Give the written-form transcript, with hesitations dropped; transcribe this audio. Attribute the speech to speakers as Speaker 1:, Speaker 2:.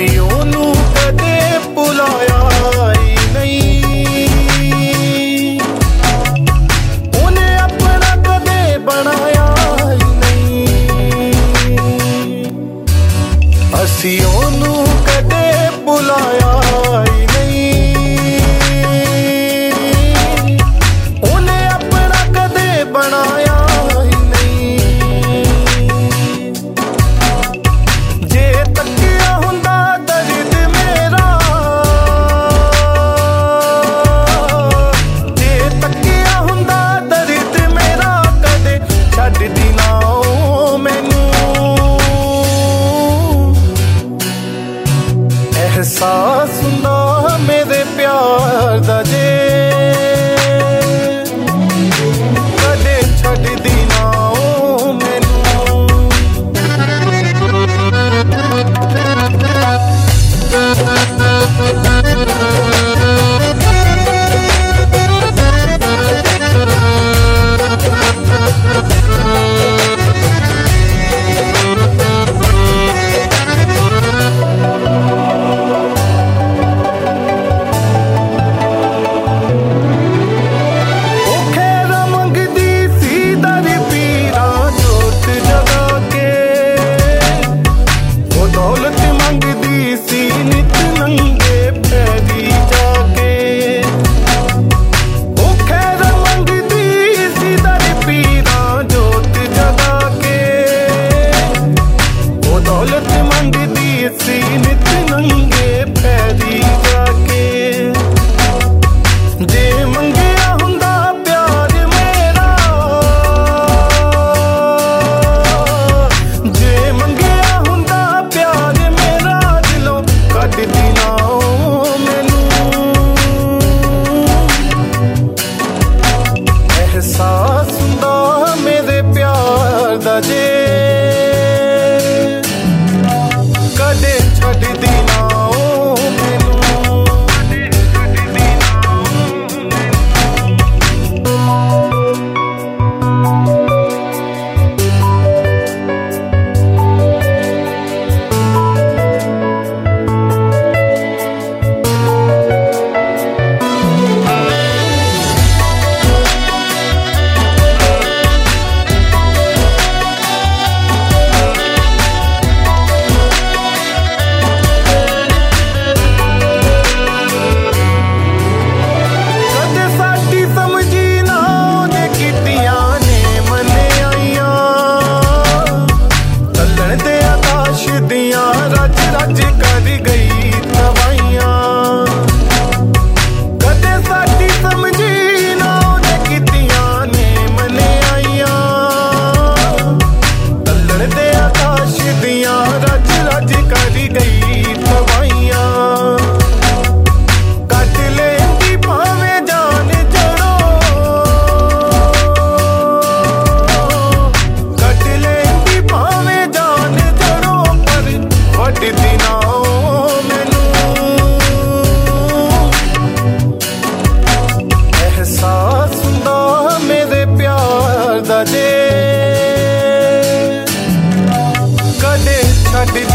Speaker 1: ਅਸੀਂ ਉਹਨੂੰ ਕਦੇ ਭੁਲਾਇਆ ਹੀ ਨਹੀਂ। ਉਹਨੇ ਆਪਣਾ ਕਦੇ ਬਣਾਇਆ ਹੀ ਨਹੀਂ। ਅਸੀਂ ਉਹਨੂੰ ਕਦੇ ਭੁਲਾਇਆ ਹੀ ਨਹੀਂ। ਉਹਨੇ ਆਪਣਾ ਕਦੇ ਬਣਾਇਆ एहसास ना मेरे प्यार दा जे कदे छड्डी ना ओ मैनू। एहसास ना मेरे प्यार दा जे कदे छड्डी ना ओ मैनू। रज रज कर गई तवाइयां कदे साडी समझी ना ओने कीतियां ने मनियाइयां। तल्लण दे आकाश दियां रज रज कर गई तवाइयां। कट लेंदी भावें जान जड़ो कट लेंदी भावें जान जड़ो पर वटदी ना मैनू। एहसास ना मेरे प्यार दा जे कदे छड्डी